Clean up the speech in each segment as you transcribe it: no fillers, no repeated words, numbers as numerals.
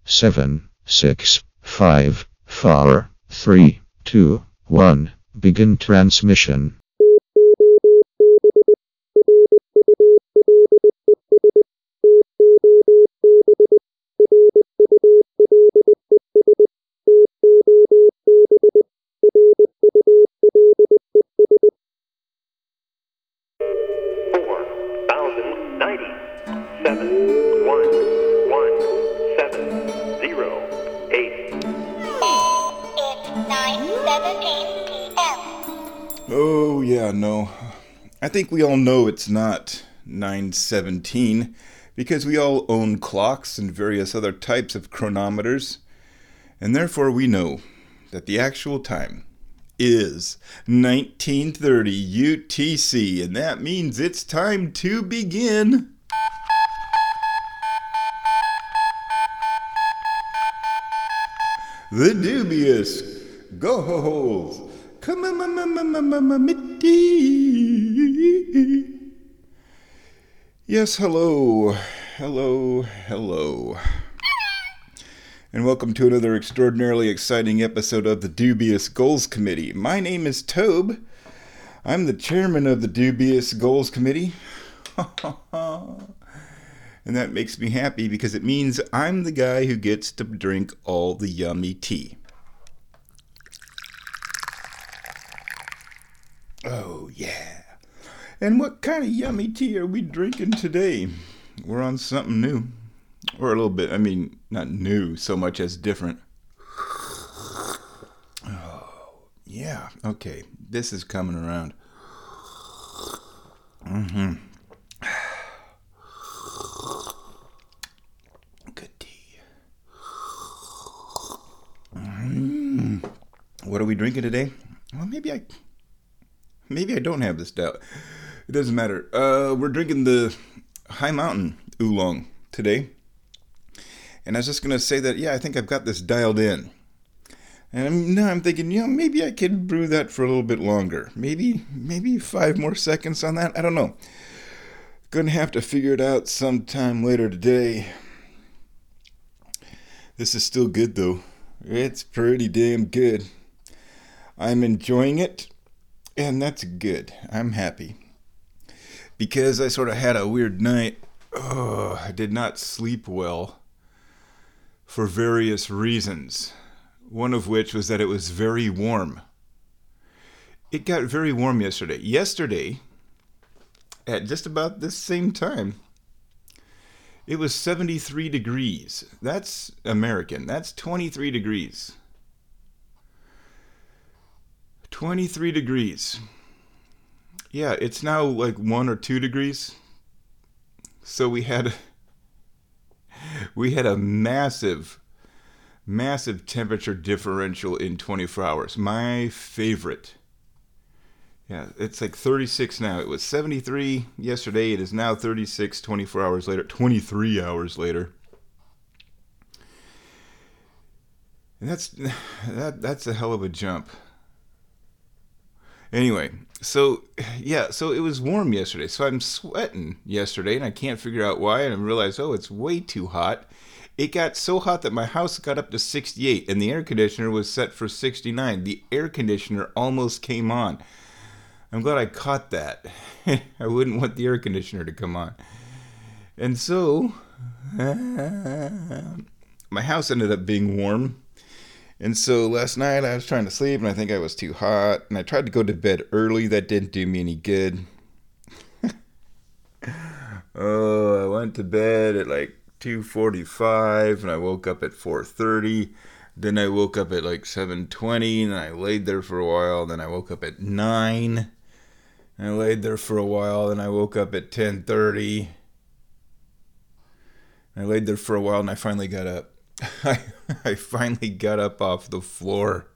7, 6, 5, 4, 3, 2, 1. Begin transmission. Oh, yeah, no. I think we all know it's not 9:17 because we all own clocks and various other types of chronometers, and therefore we know that the actual time is 1930 UTC, and that means it's time to begin. The Dubious Goals. Yes, hello, and welcome to another extraordinarily exciting episode of the Dubious Goals Committee. My name is Tobe. I'm the chairman of the Dubious Goals Committee. And that makes me happy because it means I'm the guy who gets to drink all the yummy tea. Oh, yeah. And what kind of yummy tea are we drinking today? We're on something new. Or a little bit, not new so much as different. Oh, yeah. Okay, this is coming around. Good tea. What are we drinking today? Well, maybe I don't have this down. It doesn't matter. We're drinking the High Mountain Oolong today. And I was just going to say that, I think I've got this dialed in. And now I'm thinking, maybe I could brew that for a little bit longer. Maybe 5 more seconds on that. I don't know. Gonna have to figure it out sometime later today. This is still good, though. It's pretty damn good. I'm enjoying it. And that's good. I'm happy. Because I sort of had a weird night. I did not sleep well for various reasons. One of which was that it was very warm. It got very warm yesterday. Yesterday, at just about this same time, it was 73 degrees. That's American. That's 23 degrees. 23 degrees. Yeah, it's now like 1 or 2 degrees. So we had a massive temperature differential in 24 hours. My favorite. Yeah, it's like 36 now. It was 73 yesterday. It is now 36 23 hours later. And that's a hell of a jump. Anyway, so it was warm yesterday. So I'm sweating yesterday, and I can't figure out why. And I realized, it's way too hot. It got so hot that my house got up to 68, and the air conditioner was set for 69. The air conditioner almost came on. I'm glad I caught that. I wouldn't want the air conditioner to come on. And so, my house ended up being warm. And so last night I was trying to sleep, and I think I was too hot. And I tried to go to bed early. That didn't do me any good. I went to bed at like 2:45, and I woke up at 4:30. Then I woke up at like 7:20, and I laid there for a while. Then I woke up at 9. And I laid there for a while, and I woke up at 10:30. I laid there for a while, and I finally got up. I finally got up off the floor.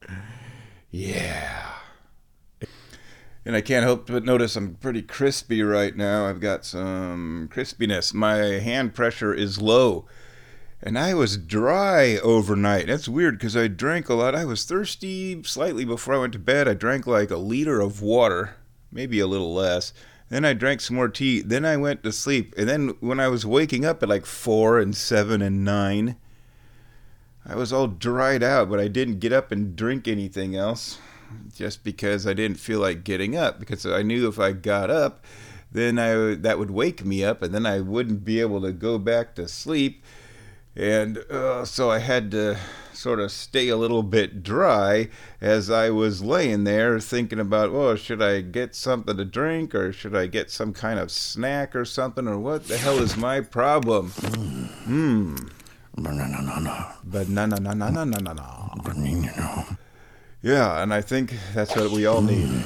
Yeah. And I can't help but notice I'm pretty crispy right now. I've got some crispiness. My hand pressure is low. And I was dry overnight. That's weird because I drank a lot. I was thirsty slightly before I went to bed. I drank like a liter of water, maybe a little less. Then I drank some more tea. Then I went to sleep. And then when I was waking up at like 4 and 7 and 9, I was all dried out, but I didn't get up and drink anything else just because I didn't feel like getting up, because I knew if I got up, then that would wake me up, and then I wouldn't be able to go back to sleep. And so I had to sort of stay a little bit dry as I was laying there thinking about, oh, should I get something to drink, or should I get some kind of snack or something, or what the hell is my problem? Banana. Yeah, and I think that's what we all need.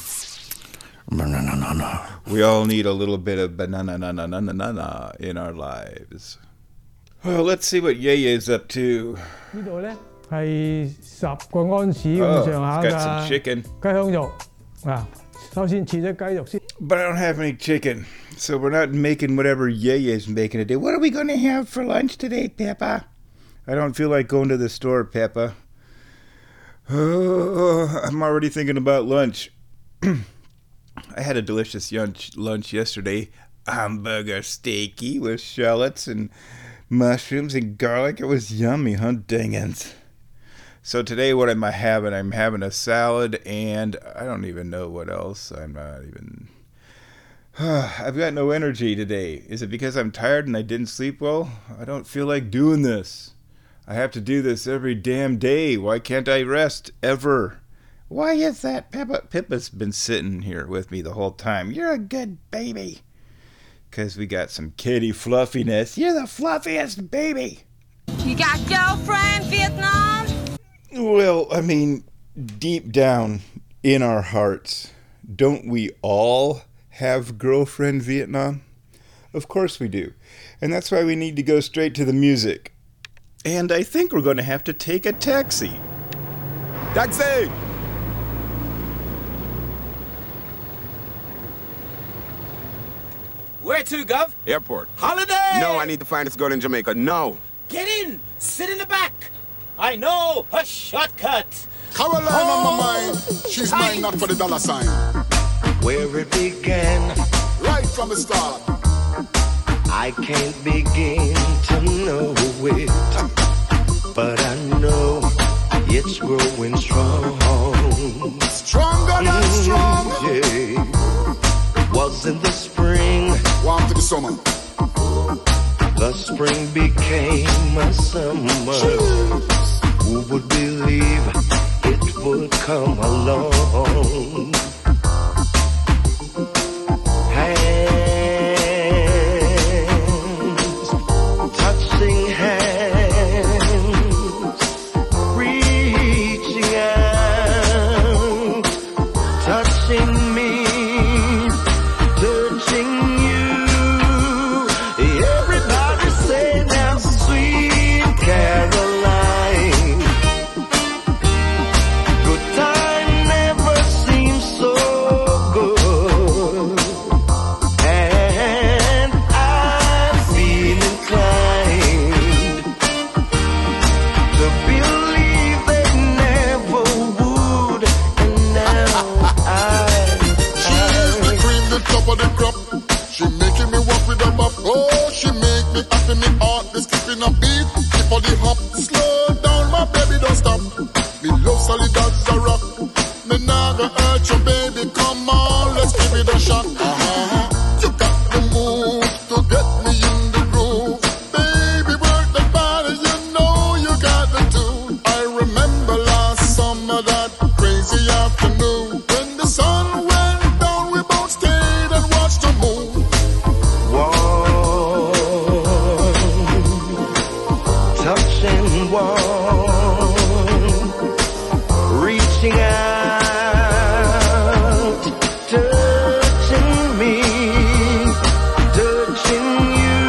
We all need a little bit of banana in our lives. Well, let's see what Yeye's up to. 呢度咧係10個安士咁上下 got some 㗎 chicken. 雞胸肉啊，首先切咗雞肉先。 But I don't have any chicken, so we're not making whatever Yeye's making today. What are we going to have for lunch today, Peppa? I don't feel like going to the store, Peppa. Oh, I'm already thinking about lunch. I had a delicious lunch yesterday. Hamburger steaky with shallots and mushrooms and garlic. It was yummy, huh, dingins? So today what am I having? I'm having a salad, and I don't even know what else. I'm not even... I've got no energy today. Is it because I'm tired and I didn't sleep well? I don't feel like doing this. I have to do this every damn day. Why can't I rest ever? Why is that, Peppa? Pippa's been sitting here with me the whole time. You're a good baby. Because we got some kitty fluffiness. You're the fluffiest baby. You got girlfriend, Vietnam? Well, I mean, deep down in our hearts, don't we all have girlfriend, Vietnam? Of course we do. And that's why we need to go straight to the music. And I think we're going to have to take a taxi. Taxi! Where to, Gov? Airport. Holiday! No, I need to find this girl in Jamaica. No. Get in! Sit in the back! I know a shortcut! Caroline on my mind. She's mine, not for the dollar sign. Where it began, Right from the start. I can't begin to know it, but I know it's growing strong. Stronger than strong. Yeah. Was in the spring, Warm to the summer. the spring became a summer. Who would believe it would come along? Hands, touching hands, reaching out, touching me, touching you. Everybody say now, sweet Caroline. Good time never seems so good. And I feel inclined to believe they never would. And now She is the cream, the top of the crop. She making me walk with a bop. Oh, she make me happy, me heart is skipping a beat. Keep on the hop, slow down, my baby, don't stop. Me love solid as a rock. Me nah go hurt you, baby, come on, let's give it a shot. You got the move to get me in the groove. Baby, work the body, you know you got the tune. I remember last summer, that crazy afternoon, when the sun went down, we both stayed and watched the moon. warm, touching warm, reaching out, touching me, touching you.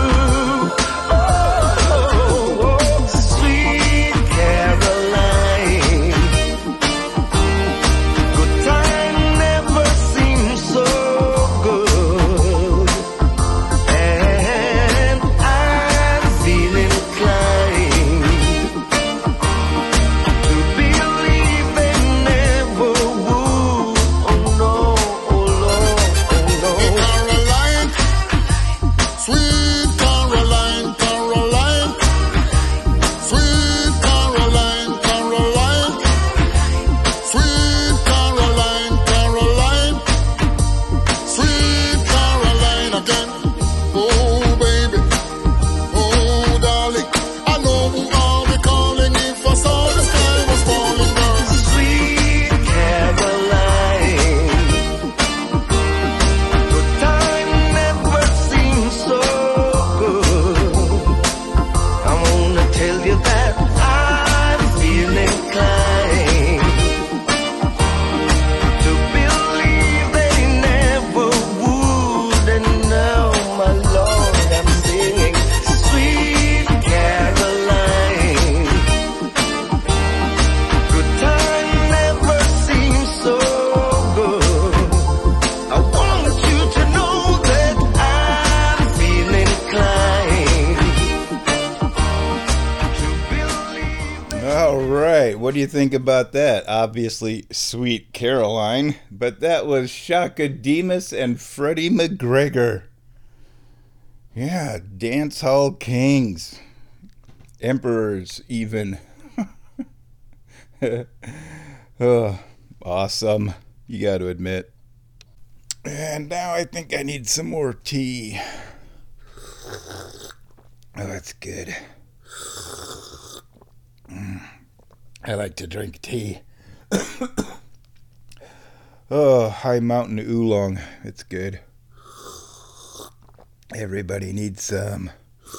Oh, sweet Caroline. Good time never seems so good. And I'm feeling inclined All right, what do you think about that? Obviously, Sweet Caroline, but that was Shaka Demus and Freddie McGregor. Yeah, dance hall kings, emperors even. Oh, awesome, you got to admit. And now I think I need some more tea. Oh, that's good. I like to drink tea. Oh, High Mountain Oolong. It's good. Everybody needs some.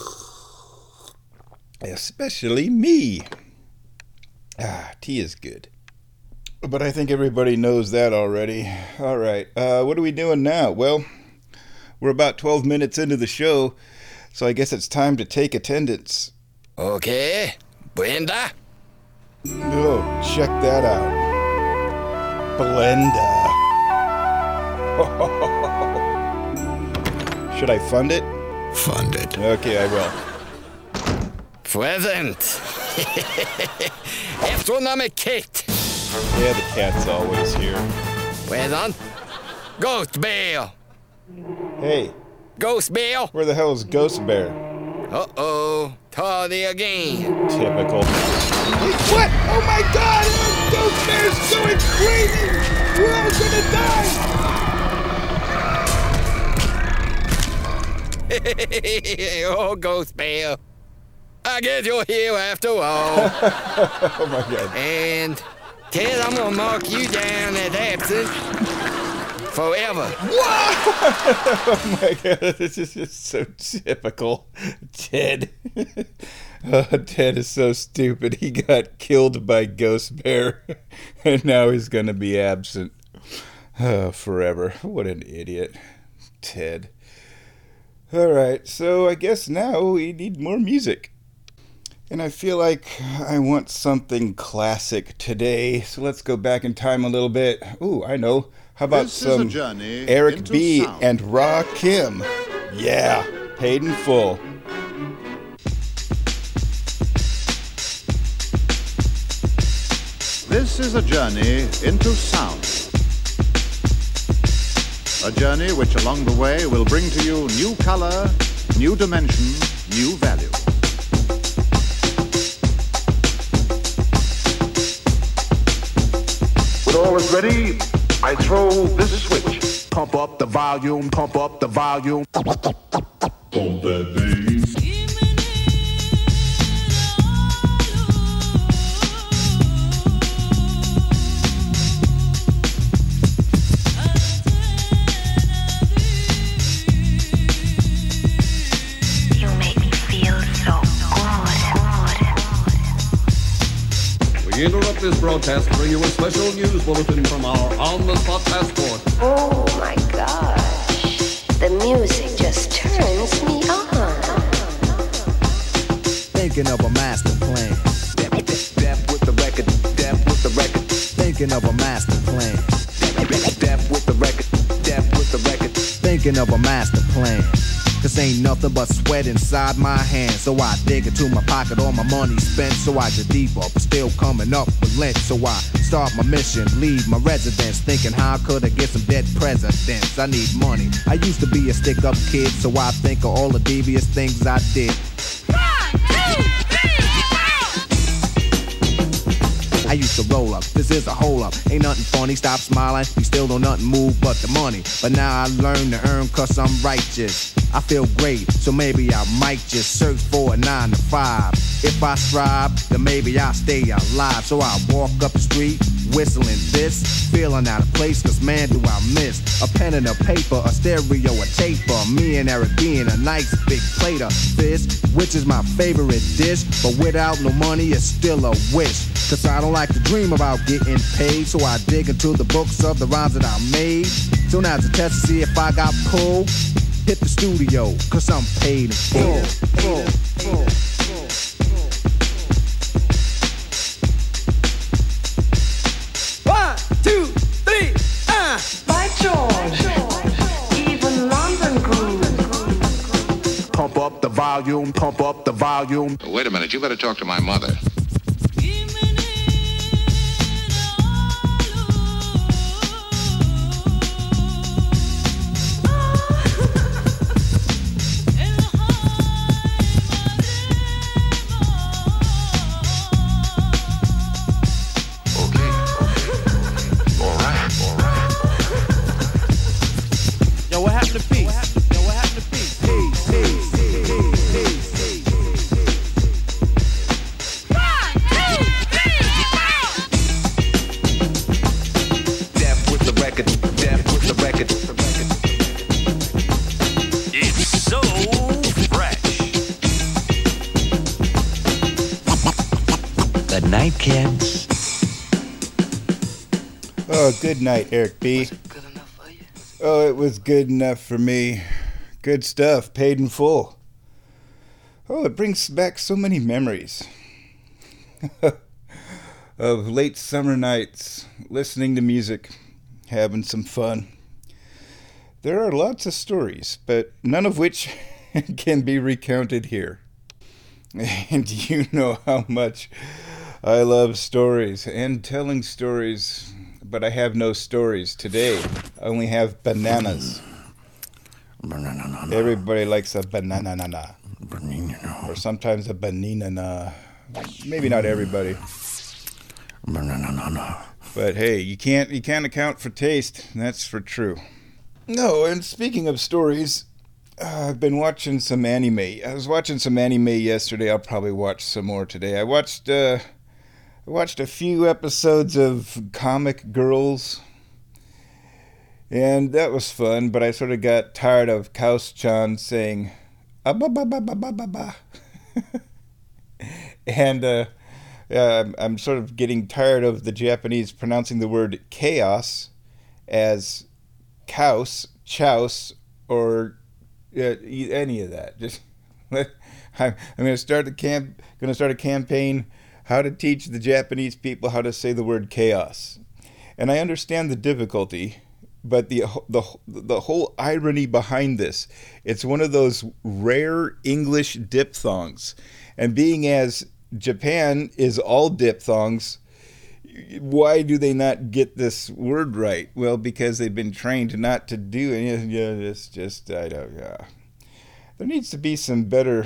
Especially me. Tea is good. But I think everybody knows that already. All right. What are we doing now? Well, we're about 12 minutes into the show, so I guess it's time to take attendance. Okay. Brenda? Oh, check that out. Blenda. Should I fund it? Fund it. Okay, I will. Present. Astronomic Kate. Yeah, the cat's always here. Present. Ghost Bear. Hey. Ghost Bear. Where the hell is Ghost Bear? Uh-oh. Tardy again. Typical. Wait, what? Oh my god! Ghost Bear's going crazy! We're all gonna die! Oh, Ghost Bear. I guess you're here after all. Oh my god. And Ted, I'm gonna mark you down as absent forever. Oh my god, this is just so typical. Ted. Ted is so stupid. He got killed by Ghost Bear, and now he's gonna be absent forever. What an idiot. Ted. Alright, so I guess now we need more music. And I feel like I want something classic today, so let's go back in time a little bit. Ooh, I know. How about some Eric B. sound. and Ra Kim? Yeah, paid in full. This is a journey into sound. A journey which along the way will bring to you new color, new dimension, new value. When all is ready, I throw this switch. Pump up the volume, pump up the volume. Pump that bass. We interrupt this broadcast to bring you a special news bulletin from our on-the-spot passport. Oh my gosh, the music just turns me on. Thinking of a master plan. Death with the record, death with the record. Thinking of a master plan. Death with the record, death with the record. Thinking of a master plan. Cause ain't nothing but sweat inside my hands. So I dig into my pocket, all my money spent. So I get deeper, but still coming up with lint. So I start my mission, leave my residence, thinking how could I get some dead presidents? I need money. I used to be a stick-up kid, so I think of all the devious things I did. I used to roll up, this is a hole up. Ain't nothing funny, stop smiling. You still don't nothing move but the money. But now I learn to earn cause I'm righteous. I feel great, so maybe I might just search for a 9 to 5. If I strive, then maybe I'll stay alive. So I walk up the street, whistling this, feeling out of place, cause man do I miss a pen and a paper, a stereo, a taper. Me and Eric being a nice big plate of fish, which is my favorite dish. But without no money, it's still a wish. Cause I don't like to dream about getting paid, so I dig into the books of the rhymes that I made. So now to test to see if I got pulled, hit the studio, cause I'm paid in full. 1, 2, 3, By George, even London grooves. Pump up the volume, pump up the volume. Wait a minute, you better talk to my mother. Give me night, kids. Oh, good night, Eric B. Oh, it was good enough for me. Good stuff, paid in full. Oh, it brings back so many memories of late summer nights, listening to music, having some fun. There are lots of stories, but none of which can be recounted here. And you know how much I love stories and telling stories, but I have no stories today. I only have bananas. Everybody likes a banana. Or sometimes a banana. Maybe not everybody. But hey, you can't account for taste. That's for true. No, and speaking of stories, I've been watching some anime. I was watching some anime yesterday. I'll probably watch some more today. I watched a few episodes of Comic Girls, and that was fun, but I sort of got tired of Kaus-chan saying, "Ah-ba-ba-ba-ba-ba-ba-ba." And I'm sort of getting tired of the Japanese pronouncing the word chaos as Kaus, Chouse, or any of that. Just I'm going to start a campaign how to teach the Japanese people how to say the word chaos. And I understand the difficulty, but the whole irony behind this, it's one of those rare English diphthongs. And being as Japan is all diphthongs, why do they not get this word right? Well, because they've been trained not to do it. It's just, I don't know. There needs to be some better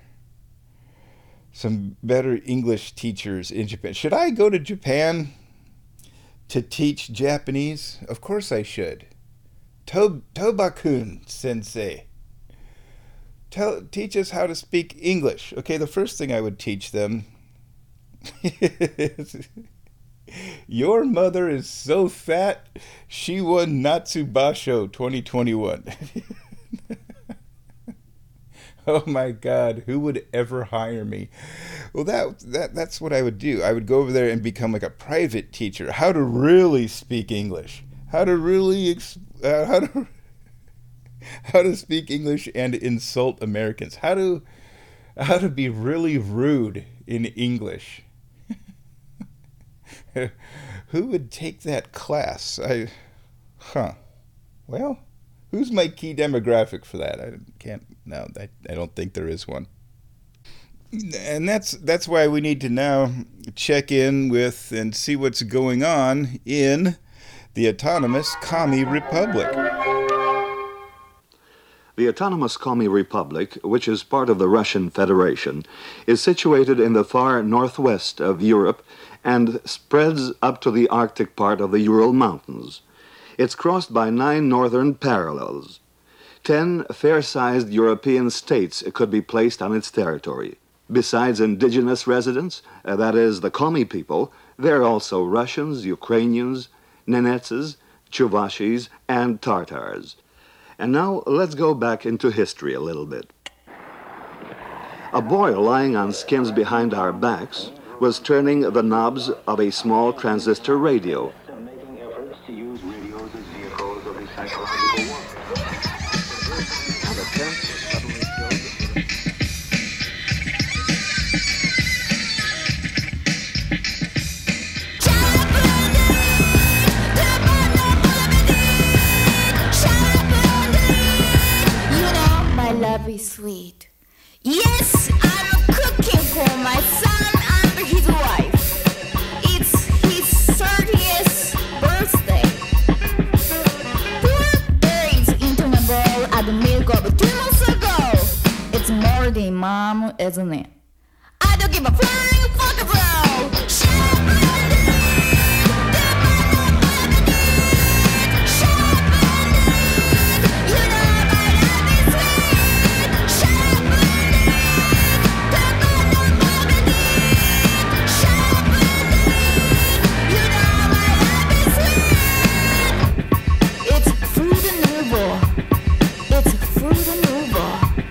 English teachers in Japan. Should I go to Japan to teach Japanese? Of course I should. Tobakun sensei. Teach us how to speak English. Okay, the first thing I would teach them is, your mother is so fat, she won Natsubasho 2021. Oh my God, who would ever hire me? Well, that's what I would do. I would go over there and become like a private teacher. How to really speak English. How to really how to speak English and insult Americans. How to be really rude in English. Who would take that class? Well, who's my key demographic for that? I don't think there is one. And that's why we need to now check in with and see what's going on in the autonomous Commie Republic. The autonomous Commie Republic, which is part of the Russian Federation, is situated in the far northwest of Europe and spreads up to the Arctic part of the Ural Mountains. It's crossed by 9 northern parallels. 10 fair-sized European states could be placed on its territory. Besides indigenous residents, that is, the Commie people, there are also Russians, Ukrainians, Nenetses, Chuvashis, and Tartars. And now let's go back into history a little bit. A boy lying on skins behind our backs was turning the knobs of a small transistor radio. Making efforts to use radios as vehicles of the psychological love is sweet. Yes, I'm cooking for my son and his wife. It's his 30th birthday. Put berries into my bowl and milk of 2 months ago. It's more than mom, isn't it? I don't give a flying fuck about.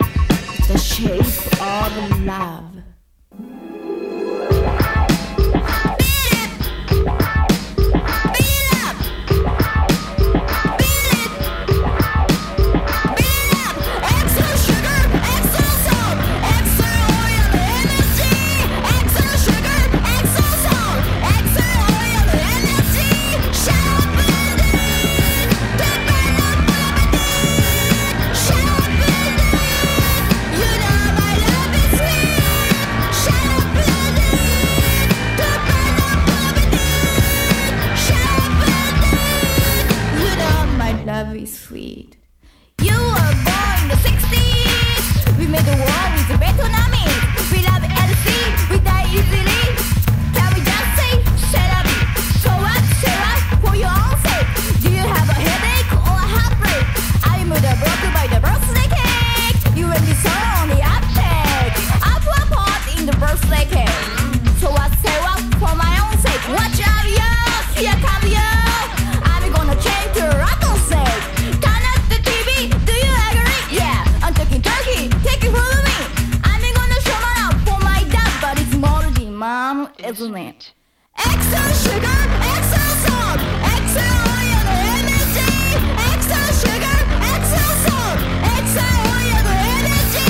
Shape of love. fun, isn't it? Extra sugar, extra salt, extra oil, energy. Extra sugar, extra salt, extra oil, energy.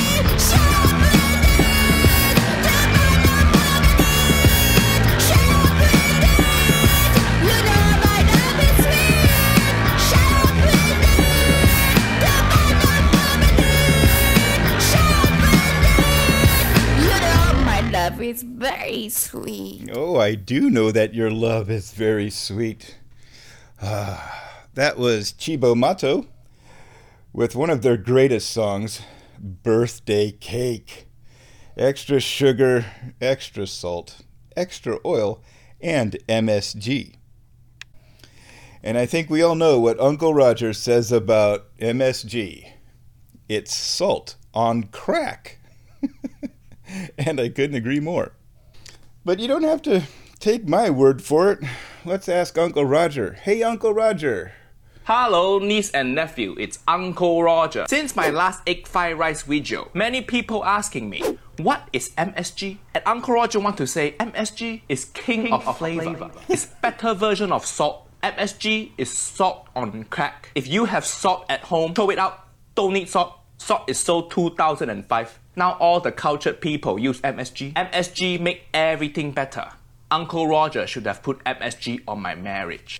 Love is very sweet. Oh, I do know that your love is very sweet. That was Chibo Mato with one of their greatest songs, Birthday Cake. Extra sugar, extra salt, extra oil, and MSG. And I think we all know what Uncle Roger says about MSG. It's salt on crack. And I couldn't agree more. But you don't have to take my word for it. Let's ask Uncle Roger. Hey, Uncle Roger. Hello, niece and nephew. It's Uncle Roger. Since my last egg fried rice video, many people asking me, what is MSG? And Uncle Roger want to say MSG is king of flavor. It's better version of salt. MSG is salt on crack. If you have salt at home, throw it out. Don't need salt. Salt is sold 2005. Now all the cultured people use MSG. MSG make everything better. Uncle Roger should have put MSG on my marriage.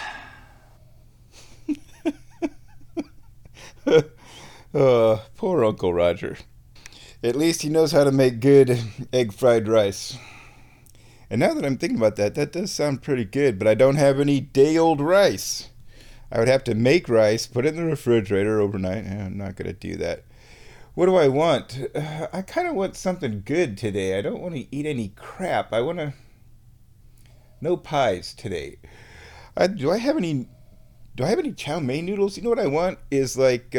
Poor Uncle Roger. At least he knows how to make good egg fried rice. And now that I'm thinking about that, that does sound pretty good, but I don't have any day-old rice. I would have to make rice, put it in the refrigerator overnight. I'm not going to do that. What do I want? I kind of want something good today. I don't want to eat any crap. I want to... No pies today. Do I have any chow mein noodles? You know what I want is like...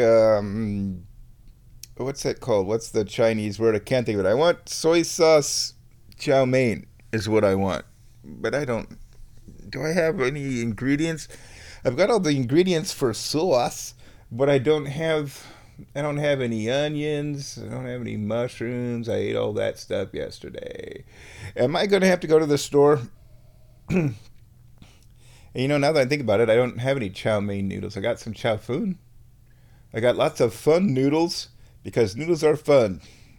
what's that called? What's the Chinese word? I can't think of it. I want soy sauce chow mein is what I want. But I don't... Do I have any ingredients? I've got all the ingredients for sauce, but I don't have any onions. I don't have any mushrooms. I ate all that stuff yesterday. Am I going to have to go to the store? And you know, now that I think about it, I don't have any chow mein noodles. I got some chow fun. I got lots of fun noodles because noodles are fun.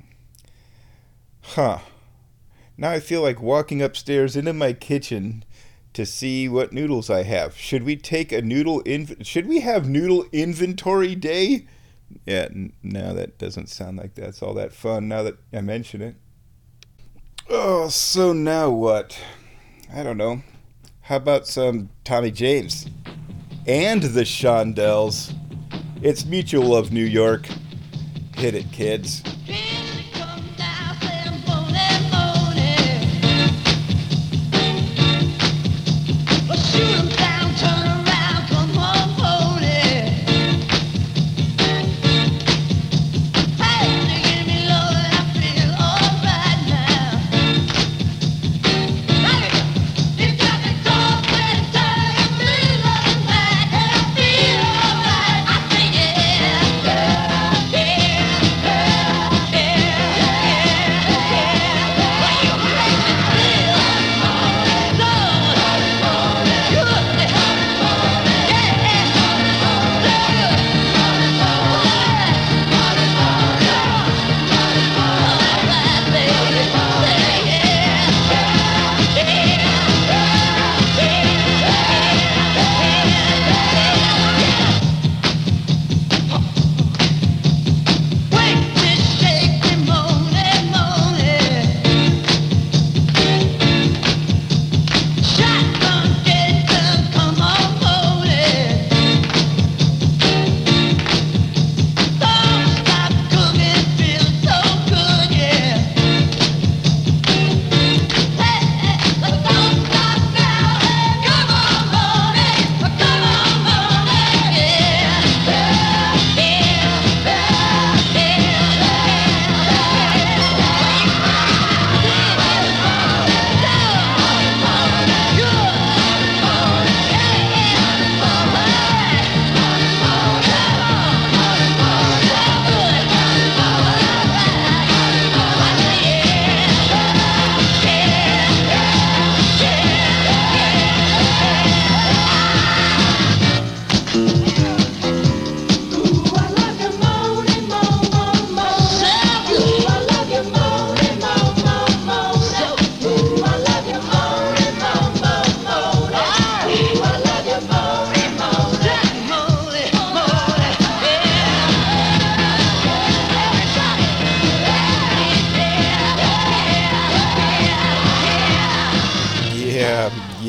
Huh. Now I feel like walking upstairs into my kitchen to see what noodles I have. Should we take a should we have noodle inventory day? Yeah, no, that doesn't sound like that's all that fun now that I mention it. Oh, so now what? I don't know. How about some Tommy James? And the Shondells. It's Mutual of New York. Hit it, kids.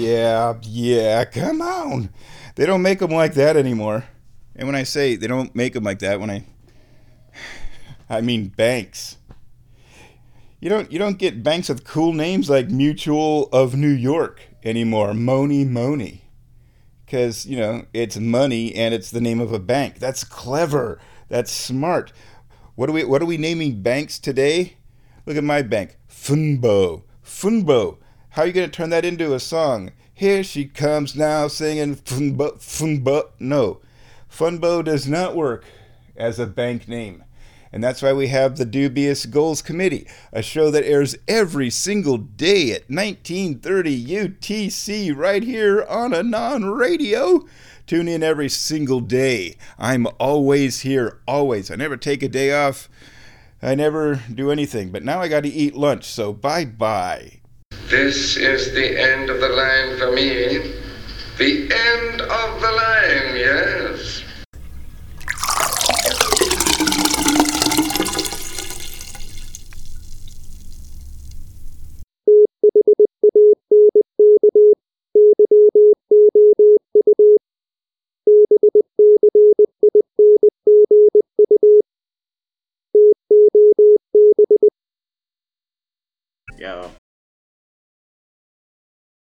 Yeah, come on. They don't make them like that anymore. And when I say they don't make them like that, I mean banks. You don't get banks with cool names like Mutual of New York anymore. Money. Because, it's money and it's the name of a bank. That's clever. That's smart. What are we naming banks today? Look at my bank. Funbo. How are you going to turn that into a song? Here she comes now singing Funbo. No. Funbo does not work as a bank name. And that's why we have the Dubious Goals Committee, a show that airs every single day at 1930 UTC right here on Anon Radio. Tune in every single day. I'm always here, always. I never take a day off. I never do anything. But now I got to eat lunch, so bye-bye. This is the end of the line for me. The end of the line, yes.